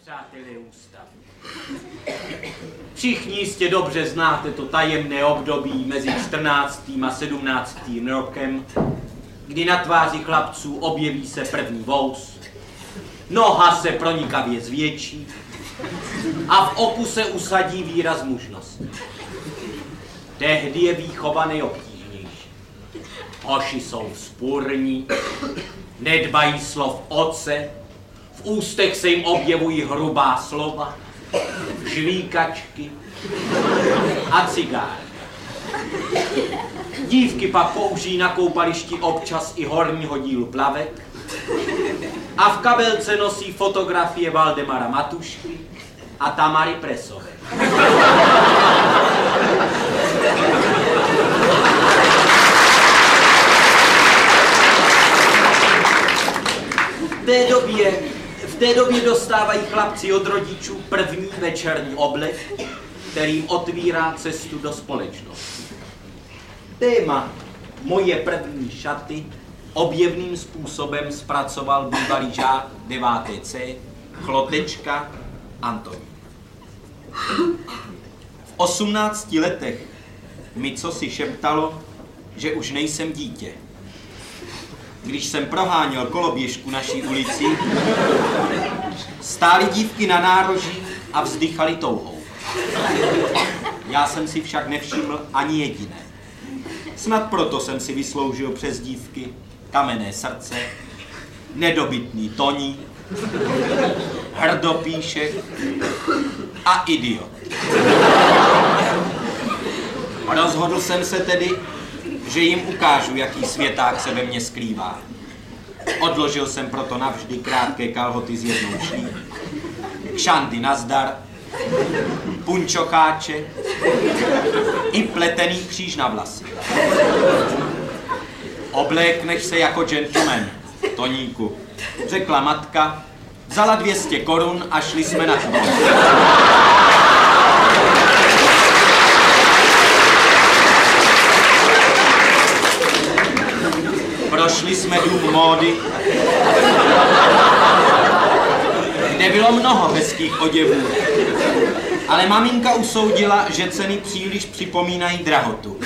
přátelé ústavu. Všichni jistě dobře znáte to tajemné období mezi 14. a 17. rokem, kdy na tváři chlapců objeví se první vous, noha se pronikavě zvětší a v oku se usadí výraz mužnosti. Tehdy je výchova nejobtížnější. Hoši jsou vzpurní, nedbají slov otce, v ústech se jim objevují hrubá slova, žvíkačky a cigáry. Dívky pak použijí na koupališti občas i horního dílu plavek a v kabelce nosí fotografie Valdemara Matušky a Tamary Presové. V té době dostávají chlapci od rodičů první večerní oblek, kterým otvírá cestu do společnosti. Téma Moje první šaty objevným způsobem zpracoval bývalý žák 9C Chlotečka Antonín. V 18 letech mi cosi šeptalo, že už nejsem dítě. Když jsem proháněl koloběžku naší ulici, stály dívky na nároží a vzdychaly touhou. Já jsem si však nevšiml ani jediné. Snad proto jsem si vysloužil přes dívky Kamenné srdce, Nedobytný Toní, Hrdopíšek a Idiot. Rozhodl jsem se tedy, že jim ukážu, jaký světák se ve mně skrývá. Odložil jsem proto navždy krátké kalhoty s jednou šlí, kšandy nazdar, punčocháče i pletený kříž na vlasy. Oblékneš se jako gentleman, Toníku, řekla matka, vzala 200 korun a šli jsme na chvíli. Prošli jsme dům módy, kde bylo mnoho hezkých oděvů, ale maminka usoudila, že ceny příliš připomínají drahotu.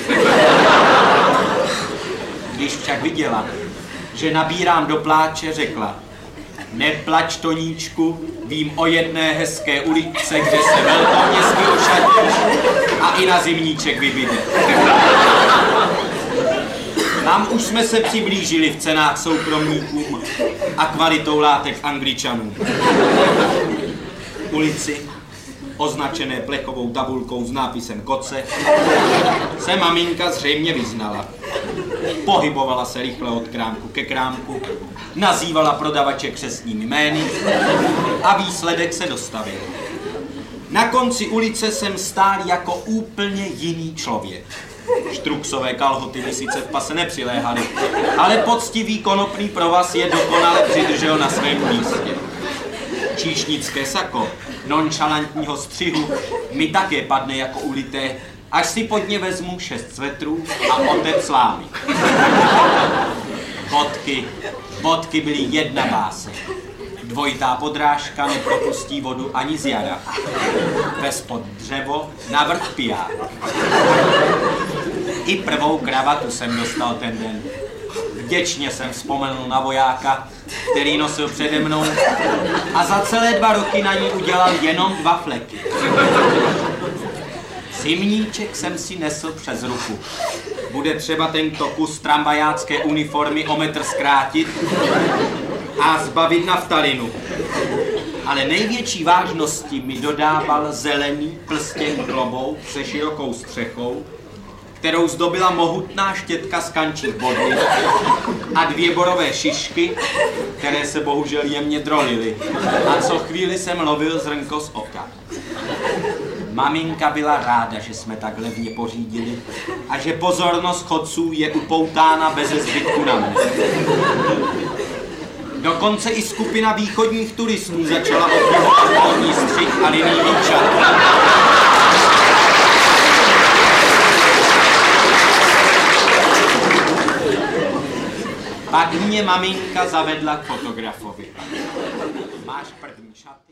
Když však viděla, že nabírám do pláče, řekla: Neplač, Toníčku, vím o jedné hezké uličce, kde se velkoměstsky ošatíš a i na zimníček vybyde. Tam už jsme se přiblížili v cenách soukromníkům a kvalitou látek Angličanům. Ulici, označené plechovou tabulkou s nápisem Koce, se maminka zřejmě vyznala. Pohybovala se rychle od krámku ke krámku, nazývala prodavače křestními jmény a výsledek se dostavil. Na konci ulice jsem stál jako úplně jiný člověk. Štruksové kalhoty mi sice v pase nepřiléhaly, ale poctivý konopný provaz je dokonale přidržel na svém místě. Číšnické sako nonšalantního střihu mi také padne jako ulité, až si pod ně vezmu 6 svetrů a otec slámy. Bodky byly jedna báse. Dvojitá podrážka nepropustí vodu ani z jara. Vespod dřevo, navrch piják. I prvou kravatu jsem dostal ten den. Vděčně jsem vzpomenul na vojáka, který nosil přede mnou a za celé 2 roky na ní udělal jenom 2 fleky. Zimníček jsem si nesl přes ruku. Bude třeba tento kus tramvajácké uniformy o metr zkrátit a zbavit naftalinu. Ale největší vážnosti mi dodával zelený plstěný klobouk se širokou střechou, kterou zdobila mohutná štětka z kančích bodly a 2 borové šišky, které se bohužel jemně drolily. A co chvíli jsem lovil zrnko z oka. Maminka byla ráda, že jsme tak levně pořídili a že pozornost chodců je upoutána beze zbytku na mě. Dokonce i skupina východních turistů začala obdivovat módní střih a linijní čat. Pak mě maminka zavedla k fotografovi. Máš první šaty?